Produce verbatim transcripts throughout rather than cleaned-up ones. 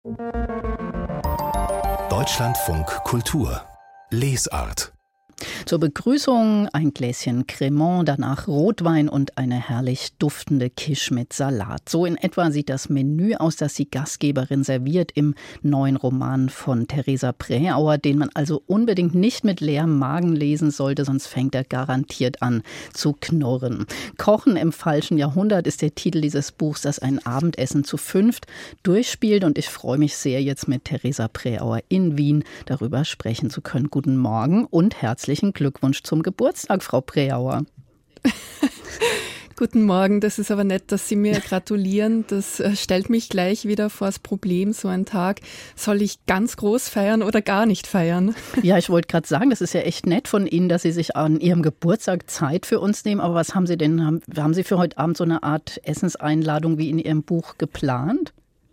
Deutschlandfunk Kultur Lesart. Zur Begrüßung ein Gläschen Cremant, danach Rotwein und eine herrlich duftende Quiche mit Salat. So in etwa sieht das Menü aus, das die Gastgeberin serviert im neuen Roman von Theresa Präauer, den man also unbedingt nicht mit leerem Magen lesen sollte, sonst fängt er garantiert an zu knurren. Kochen im falschen Jahrhundert ist der Titel dieses Buchs, das ein Abendessen zu fünft durchspielt, und ich freue mich sehr, jetzt mit Theresa Präauer in Wien darüber sprechen zu können. Guten Morgen und herzlichen Glückwunsch zum Geburtstag, Frau Präauer. Guten Morgen, das ist aber nett, dass Sie mir gratulieren. Das stellt mich gleich wieder vor das Problem, so ein Tag. Soll ich ganz groß feiern oder gar nicht feiern? Ja, ich wollte gerade sagen, das ist ja echt nett von Ihnen, dass Sie sich an Ihrem Geburtstag Zeit für uns nehmen. Aber was haben Sie denn, haben, haben Sie für heute Abend so eine Art Essenseinladung wie in Ihrem Buch geplant?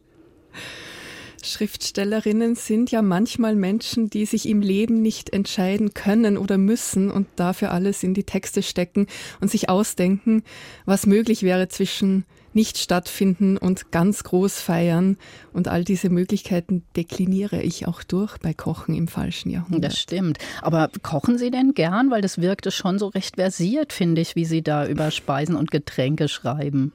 Schriftstellerinnen sind ja manchmal Menschen, die sich im Leben nicht entscheiden können oder müssen und dafür alles in die Texte stecken und sich ausdenken, was möglich wäre zwischen nicht stattfinden und ganz groß feiern. Und all diese Möglichkeiten dekliniere ich auch durch bei Kochen im falschen Jahrhundert. Das stimmt. Aber kochen Sie denn gern? Weil das wirkte schon so recht versiert, finde ich, wie Sie da über Speisen und Getränke schreiben.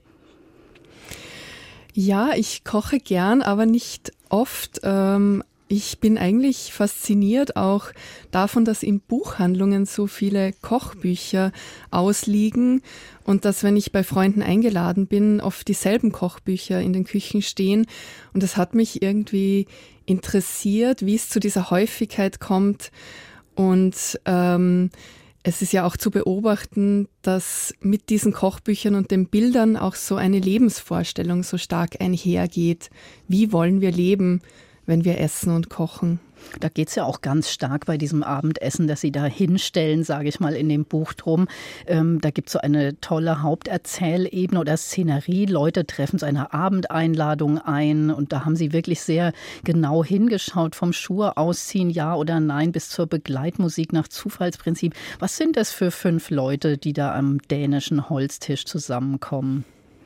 Ja, ich koche gern, aber nicht oft. Ich bin eigentlich fasziniert auch davon, dass in Buchhandlungen so viele Kochbücher ausliegen und dass, wenn ich bei Freunden eingeladen bin, oft dieselben Kochbücher in den Küchen stehen. Und das hat mich irgendwie interessiert, wie es zu dieser Häufigkeit kommt. Und ähm, es ist ja auch zu beobachten, dass mit diesen Kochbüchern und den Bildern auch so eine Lebensvorstellung so stark einhergeht. Wie wollen wir leben, wenn wir essen und kochen? Da geht es ja auch ganz stark bei diesem Abendessen, das Sie da hinstellen, sage ich mal, in dem Buch drum. Ähm, da gibt es so eine tolle Haupterzählebene oder Szenerie. Leute treffen zu einer Abendeinladung ein, und da haben Sie wirklich sehr genau hingeschaut, vom Schuhe ausziehen, ja oder nein, bis zur Begleitmusik nach Zufallsprinzip. Was sind das für fünf Leute, die da am dänischen Holztisch zusammenkommen?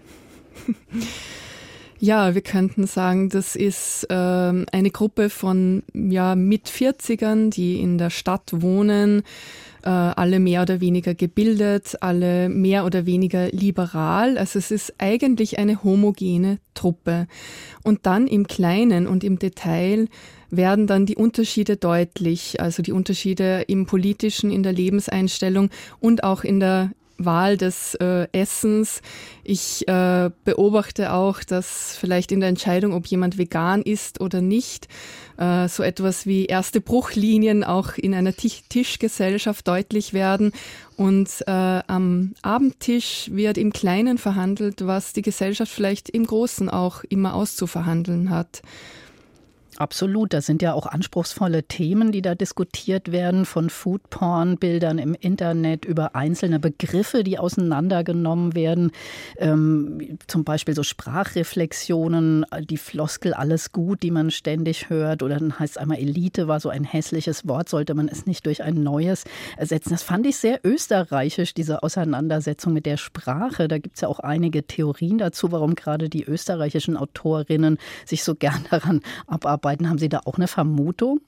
Ja, wir könnten sagen, das ist äh, eine Gruppe von ja, Mit-vierzigern, die in der Stadt wohnen, äh, alle mehr oder weniger gebildet, alle mehr oder weniger liberal. Also es ist eigentlich eine homogene Truppe. Und dann im Kleinen und im Detail werden dann die Unterschiede deutlich, also die Unterschiede im Politischen, in der Lebenseinstellung und auch in der Wahl des äh, Essens. Ich äh, beobachte auch, dass vielleicht in der Entscheidung, ob jemand vegan ist oder nicht, äh, so etwas wie erste Bruchlinien auch in einer Tisch- Tischgesellschaft deutlich werden. Und äh, am Abendtisch wird im Kleinen verhandelt, was die Gesellschaft vielleicht im Großen auch immer auszuverhandeln hat. Absolut, das sind ja auch anspruchsvolle Themen, die da diskutiert werden, von Foodporn-Bildern im Internet über einzelne Begriffe, die auseinandergenommen werden, ähm, zum Beispiel so Sprachreflexionen, die Floskel alles gut, die man ständig hört, oder dann heißt es einmal Elite war so ein hässliches Wort, sollte man es nicht durch ein neues ersetzen. Das fand ich sehr österreichisch, diese Auseinandersetzung mit der Sprache. Da gibt es ja auch einige Theorien dazu, warum gerade die österreichischen Autorinnen sich so gern daran abarbeiten. Haben Sie da auch eine Vermutung?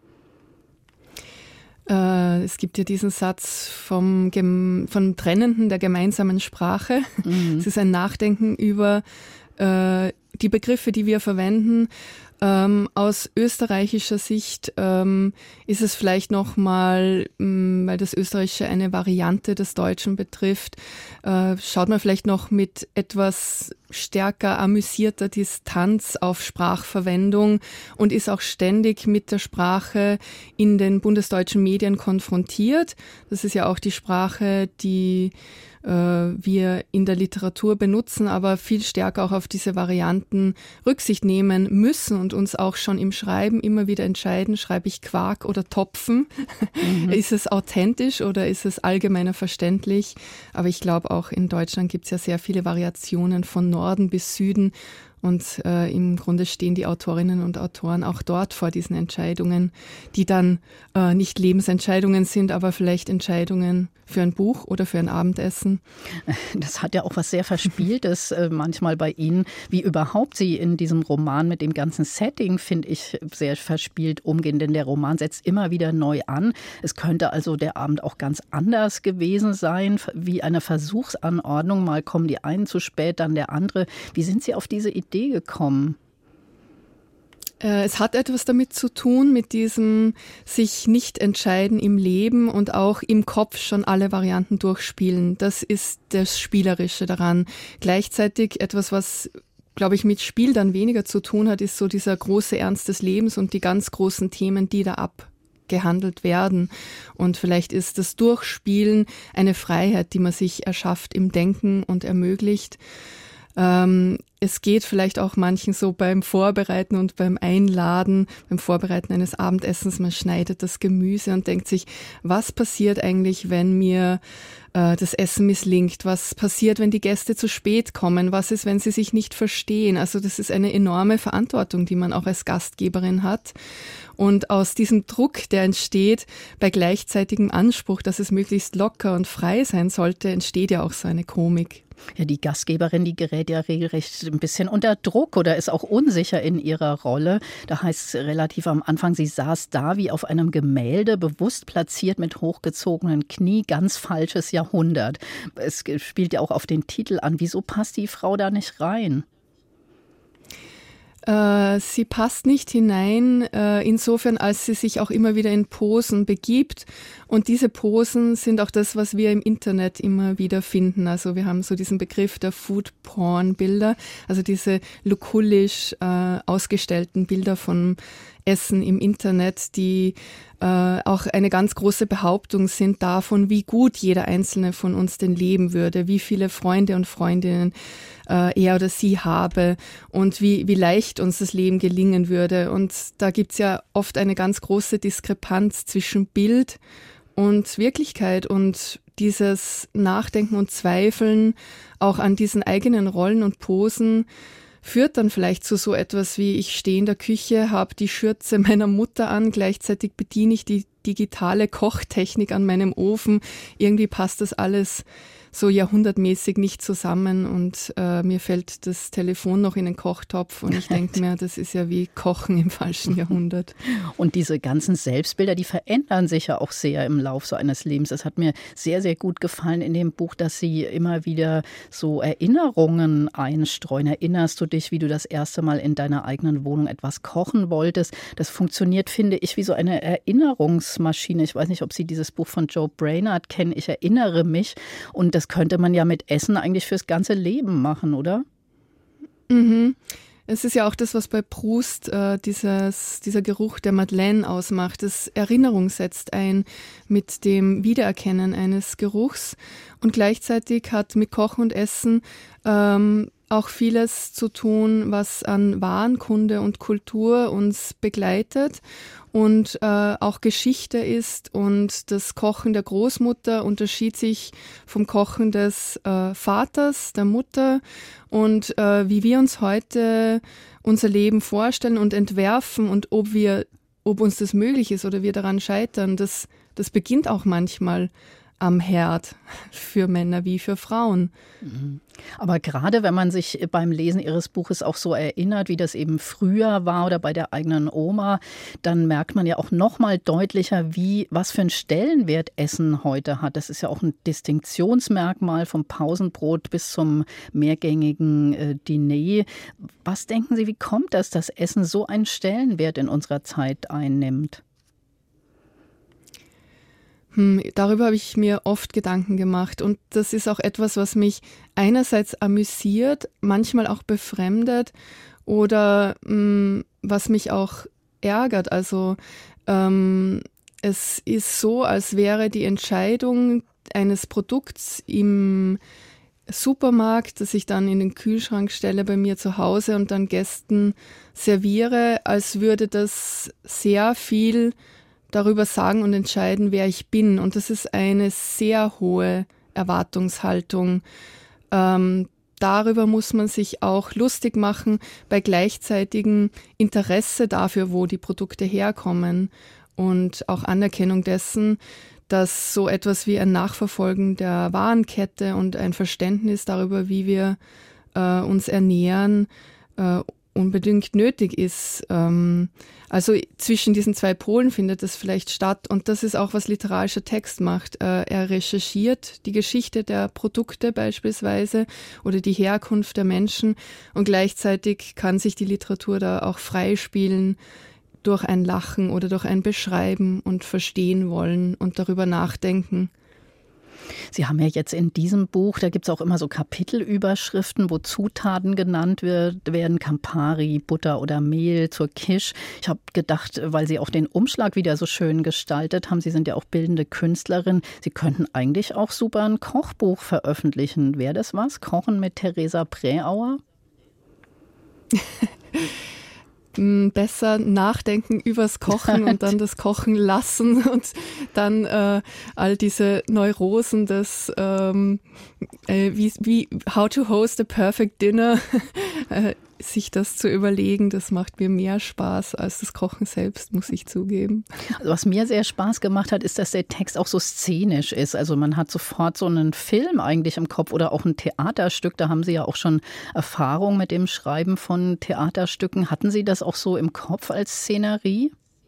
Äh, es gibt ja diesen Satz vom, vom Trennenden der gemeinsamen Sprache. Mhm. Es ist ein Nachdenken über äh, die Begriffe, die wir verwenden. Ähm, aus österreichischer Sicht ähm, ist es vielleicht nochmal, weil das Österreichische eine Variante des Deutschen betrifft, äh, schaut man vielleicht noch mit etwas stärker amüsierter Distanz auf Sprachverwendung und ist auch ständig mit der Sprache in den bundesdeutschen Medien konfrontiert. Das ist ja auch die Sprache, die wir in der Literatur benutzen, aber viel stärker auch auf diese Varianten Rücksicht nehmen müssen und uns auch schon im Schreiben immer wieder entscheiden, schreibe ich Quark oder Topfen? Mhm. Ist es authentisch oder ist es allgemeiner verständlich? Aber ich glaube, auch in Deutschland gibt es ja sehr viele Variationen von Norden bis Süden. Und äh, im Grunde stehen die Autorinnen und Autoren auch dort vor diesen Entscheidungen, die dann äh, nicht Lebensentscheidungen sind, aber vielleicht Entscheidungen für ein Buch oder für ein Abendessen. Das hat ja auch was sehr Verspieltes äh, manchmal bei Ihnen, wie überhaupt Sie in diesem Roman mit dem ganzen Setting, finde ich, sehr verspielt umgehen, denn der Roman setzt immer wieder neu an. Es könnte also der Abend auch ganz anders gewesen sein, wie eine Versuchsanordnung. Mal kommen die einen zu spät, dann der andere. Wie sind Sie auf diese Idee gekommen? Es hat etwas damit zu tun, mit diesem sich nicht entscheiden im Leben und auch im Kopf schon alle Varianten durchspielen. Das ist das Spielerische daran. Gleichzeitig etwas, was, glaube ich, mit Spiel dann weniger zu tun hat, ist so dieser große Ernst des Lebens und die ganz großen Themen, die da abgehandelt werden. Und vielleicht ist das Durchspielen eine Freiheit, die man sich erschafft im Denken und ermöglicht. Ähm, es geht vielleicht auch manchen so beim Vorbereiten und beim Einladen, beim Vorbereiten eines Abendessens, man schneidet das Gemüse und denkt sich, was passiert eigentlich, wenn mir äh, das Essen misslingt? Was passiert, wenn die Gäste zu spät kommen? Was ist, wenn sie sich nicht verstehen? Also das ist eine enorme Verantwortung, die man auch als Gastgeberin hat. Und aus diesem Druck, der entsteht, bei gleichzeitigem Anspruch, dass es möglichst locker und frei sein sollte, entsteht ja auch so eine Komik. Ja, die Gastgeberin, die gerät ja regelrecht ein bisschen unter Druck oder ist auch unsicher in ihrer Rolle. Da heißt es relativ am Anfang, sie saß da wie auf einem Gemälde, bewusst platziert mit hochgezogenen Knie, ganz falsches Jahrhundert. Es spielt ja auch auf den Titel an. Wieso passt die Frau da nicht rein? Äh, sie passt nicht hinein, äh, insofern, als sie sich auch immer wieder in Posen begibt. Und diese Posen sind auch das, was wir im Internet immer wieder finden. Also wir haben so diesen Begriff der Food-Porn-Bilder, also diese lukullisch äh, ausgestellten Bilder von Essen im Internet, die äh, auch eine ganz große Behauptung sind davon, wie gut jeder Einzelne von uns denn leben würde, wie viele Freunde und Freundinnen äh, er oder sie habe und wie, wie leicht uns das Leben gelingen würde. Und da gibt's ja oft eine ganz große Diskrepanz zwischen Bild und Wirklichkeit und dieses Nachdenken und Zweifeln auch an diesen eigenen Rollen und Posen führt dann vielleicht zu so etwas wie, ich stehe in der Küche, habe die Schürze meiner Mutter an, gleichzeitig bediene ich die digitale Kochtechnik an meinem Ofen. Irgendwie passt das alles so jahrhundertmäßig nicht zusammen und äh, mir fällt das Telefon noch in den Kochtopf und ich denke mir, das ist ja wie Kochen im falschen Jahrhundert. Und diese ganzen Selbstbilder, die verändern sich ja auch sehr im Lauf so eines Lebens. Es hat mir sehr, sehr gut gefallen in dem Buch, dass Sie immer wieder so Erinnerungen einstreuen. Erinnerst du dich, wie du das erste Mal in deiner eigenen Wohnung etwas kochen wolltest? Das funktioniert, finde ich, wie so eine Erinnerungsmaschine. Ich weiß nicht, ob Sie dieses Buch von Joe Brainard kennen. Ich erinnere mich. Und das Das könnte man ja mit Essen eigentlich fürs ganze Leben machen, oder? Mhm. Es ist ja auch das, was bei Proust äh, dieses, dieser Geruch der Madeleine ausmacht. Das Erinnerung setzt ein mit dem Wiedererkennen eines Geruchs. Und gleichzeitig hat mit Kochen und Essen ähm, auch vieles zu tun, was an Warenkunde und Kultur uns begleitet und äh, auch Geschichte ist. Und das Kochen der Großmutter unterschied sich vom Kochen des äh, Vaters, der Mutter. Und äh, wie wir uns heute unser Leben vorstellen und entwerfen und ob wir, ob uns das möglich ist oder wir daran scheitern, das, das beginnt auch manchmal am Herd für Männer wie für Frauen. Aber gerade wenn man sich beim Lesen Ihres Buches auch so erinnert, wie das eben früher war oder bei der eigenen Oma, dann merkt man ja auch noch mal deutlicher, wie, was für einen Stellenwert Essen heute hat. Das ist ja auch ein Distinktionsmerkmal vom Pausenbrot bis zum mehrgängigen äh, Diner. Was denken Sie, wie kommt das, dass Essen so einen Stellenwert in unserer Zeit einnimmt? Hm, darüber habe ich mir oft Gedanken gemacht und das ist auch etwas, was mich einerseits amüsiert, manchmal auch befremdet oder mh, was mich auch ärgert. Also ähm, es ist so, als wäre die Entscheidung eines Produkts im Supermarkt, das ich dann in den Kühlschrank stelle bei mir zu Hause und dann Gästen serviere, als würde das sehr viel darüber sagen und entscheiden, wer ich bin. Und das ist eine sehr hohe Erwartungshaltung. Ähm, darüber muss man sich auch lustig machen bei gleichzeitigem Interesse dafür, wo die Produkte herkommen und auch Anerkennung dessen, dass so etwas wie ein Nachverfolgen der Warenkette und ein Verständnis darüber, wie wir äh, uns ernähren, äh, unbedingt nötig ist. Ähm, also zwischen diesen zwei Polen findet es vielleicht statt und das ist auch, was literarischer Text macht. Äh, er recherchiert die Geschichte der Produkte beispielsweise oder die Herkunft der Menschen und gleichzeitig kann sich die Literatur da auch freispielen durch ein Lachen oder durch ein Beschreiben und verstehen wollen und darüber nachdenken. Sie haben ja jetzt in diesem Buch, da gibt es auch immer so Kapitelüberschriften, wo Zutaten genannt wird, werden, Campari, Butter oder Mehl zur Quiche. Ich habe gedacht, weil Sie auch den Umschlag wieder so schön gestaltet haben, Sie sind ja auch bildende Künstlerin, Sie könnten eigentlich auch super ein Kochbuch veröffentlichen. Wäre das was? Kochen mit Theresa Präauer? Besser nachdenken übers Kochen und dann das Kochen lassen und dann äh, all diese Neurosen des ähm, äh, wie, wie how to host a perfect dinner äh, sich das zu überlegen, das macht mir mehr Spaß als das Kochen selbst, muss ich zugeben. Also was mir sehr Spaß gemacht hat, ist, dass der Text auch so szenisch ist. Also man hat sofort so einen Film eigentlich im Kopf oder auch ein Theaterstück. Da haben Sie ja auch schon Erfahrung mit dem Schreiben von Theaterstücken. Hatten Sie das auch so im Kopf als Szenerie?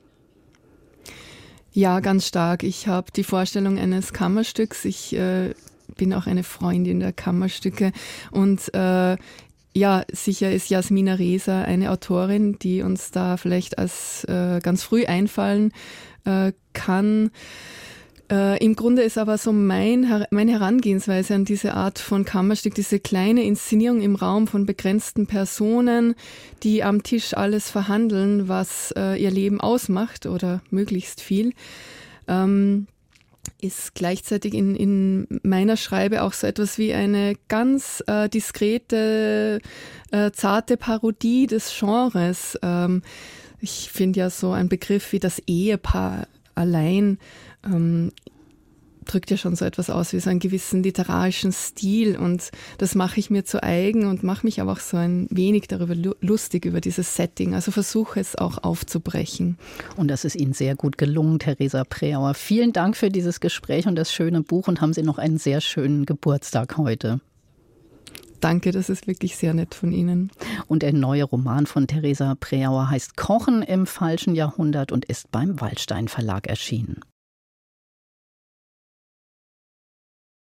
Ja, ganz stark. Ich habe die Vorstellung eines Kammerstücks. Ich äh, bin auch eine Freundin der Kammerstücke und äh, ja, sicher ist Jasmina Reza eine Autorin, die uns da vielleicht als äh, ganz früh einfallen äh, kann. Äh, Im Grunde ist aber so mein, meine Herangehensweise an diese Art von Kammerstück, diese kleine Inszenierung im Raum von begrenzten Personen, die am Tisch alles verhandeln, was äh, ihr Leben ausmacht oder möglichst viel. Ähm, ist gleichzeitig in, in meiner Schreibe auch so etwas wie eine ganz äh, diskrete, äh, zarte Parodie des Genres. Ähm, ich finde ja so ein Begriff wie das Ehepaar allein ähm, drückt ja schon so etwas aus wie so einen gewissen literarischen Stil und das mache ich mir zu eigen und mache mich aber auch so ein wenig darüber lustig, über dieses Setting. Also versuche es auch aufzubrechen. Und das ist Ihnen sehr gut gelungen, Theresa Präauer. Vielen Dank für dieses Gespräch und das schöne Buch und haben Sie noch einen sehr schönen Geburtstag heute. Danke, das ist wirklich sehr nett von Ihnen. Und der neue Roman von Theresa Präauer heißt Kochen im falschen Jahrhundert und ist beim Waldstein Verlag erschienen.